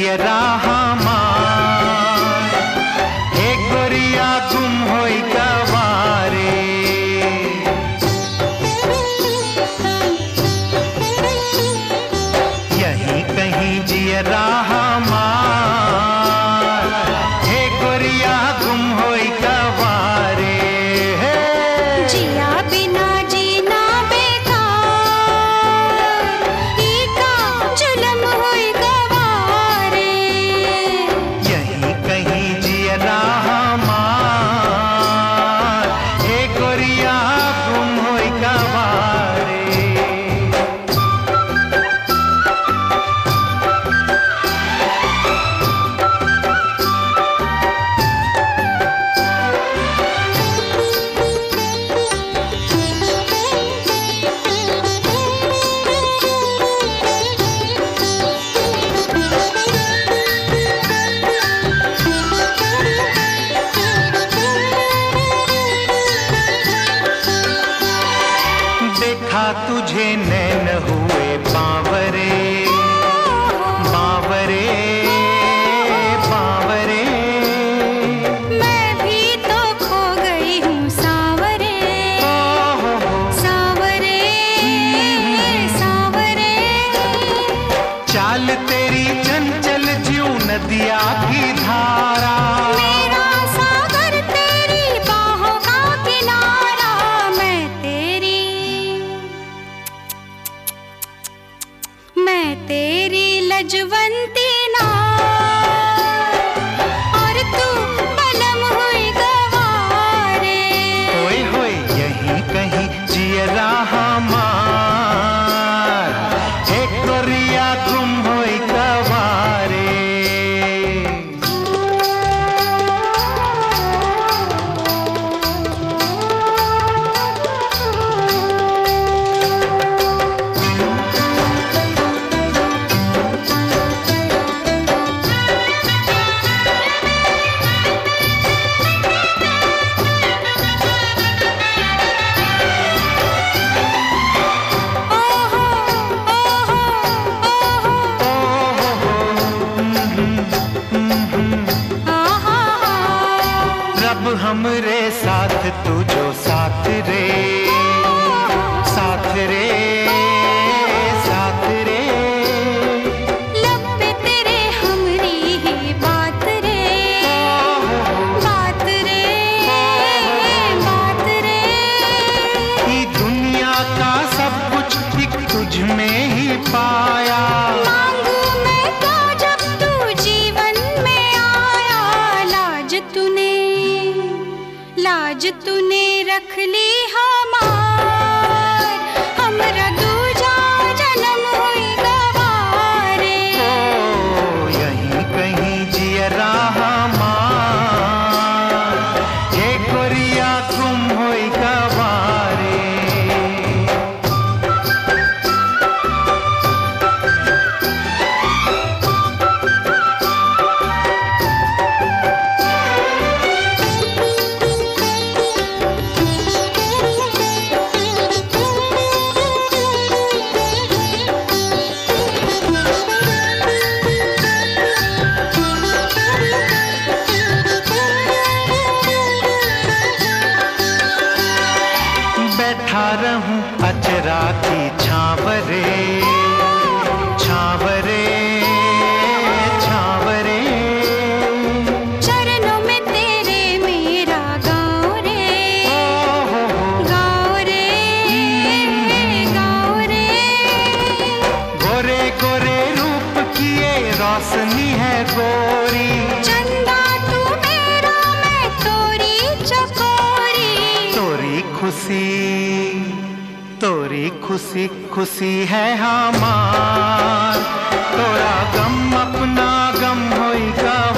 जियरा हमार हे गोरिया गुम होई गवारे। यहीं कहीं जियरा हमार हे गोरिया गुम होई गवारे। जिया बिना जीना बेकार, इका जुलम होई गवारे। यहीं कहीं जियरा हमार हे गोरिया गुम होई गवारे। देखा तुझे नैन हुए बावरे बावरे बावरे। मैं भी तो खो गई हूँ सावरे सावरे सावरे। चाल तेरी चंचल ज्यों नदिया की धारा, मेरा सागर तेरी बाहों का किनारा। मैं तेरी लजवंती नार और तू बलम हुई गवारे। होए होए यहीं कहीं जियरा हमार हे गोरिया गुम होई गवारे। रब हमरे साथ तू जो साथ रे साथ रे साथ रे। लब पे तेरे हमरी ही बात रे बात रे बात रे। ई दुनिया का सब कुछ एक तुझ में ही पाया। मांगू मैं तो जब तू जीवन में आया। लाज तूने रख ली हमार, हमरा दूजा जन्म हुई गवारे। यहीं कहीं जियरा हमार हे गोरिया गुम होई गवारे। बैठा रहूं अचरा की छावरे छावरे छावरे। चरणों में तेरे मेरा गाँव रे गाँव रे गाँव रे। गोरे गोरे रूप की ये रोशनी है गोरी। चंदा तू मेरा मैं तोरी चकोरी। तोरी खुशी खुशी है हमार। तोरा गम अपना गम होई गवारे।